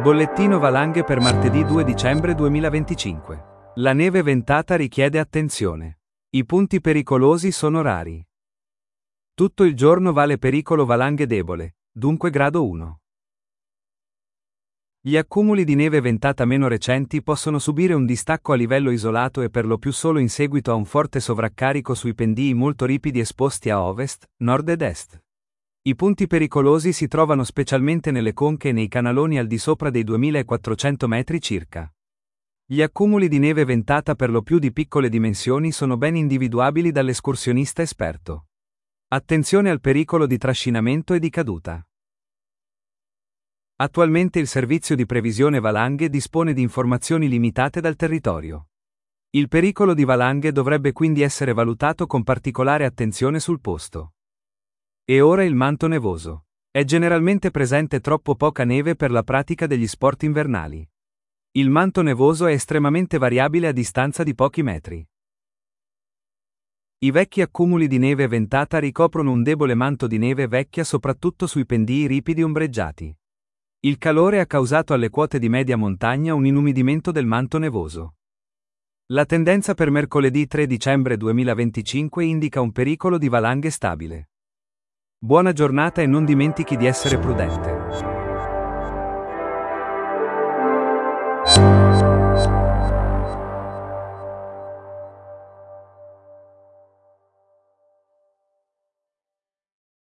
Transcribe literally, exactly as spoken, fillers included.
Bollettino valanghe per martedì due dicembre duemilaventicinque. La neve ventata richiede attenzione. I punti pericolosi sono rari. Tutto il giorno vale pericolo valanghe debole, dunque grado uno. Gli accumuli di neve ventata meno recenti possono subire un distacco a livello isolato e per lo più solo in seguito a un forte sovraccarico sui pendii molto ripidi esposti a ovest, nord ed est. I punti pericolosi si trovano specialmente nelle conche e nei canaloni al di sopra dei duemilaquattrocento metri circa. Gli accumuli di neve ventata per lo più di piccole dimensioni sono ben individuabili dall'escursionista esperto. Attenzione al pericolo di trascinamento e di caduta. Attualmente il servizio di previsione valanghe dispone di informazioni limitate dal territorio. Il pericolo di valanghe dovrebbe quindi essere valutato con particolare attenzione sul posto. E ora il manto nevoso. È generalmente presente troppo poca neve per la pratica degli sport invernali. Il manto nevoso è estremamente variabile a distanza di pochi metri. I vecchi accumuli di neve ventata ricoprono un debole manto di neve vecchia soprattutto sui pendii ripidi ombreggiati. Il calore ha causato alle quote di media montagna un inumidimento del manto nevoso. La tendenza per mercoledì tre dicembre duemilaventicinque indica un pericolo di valanghe stabile. Buona giornata e non dimentichi di essere prudente.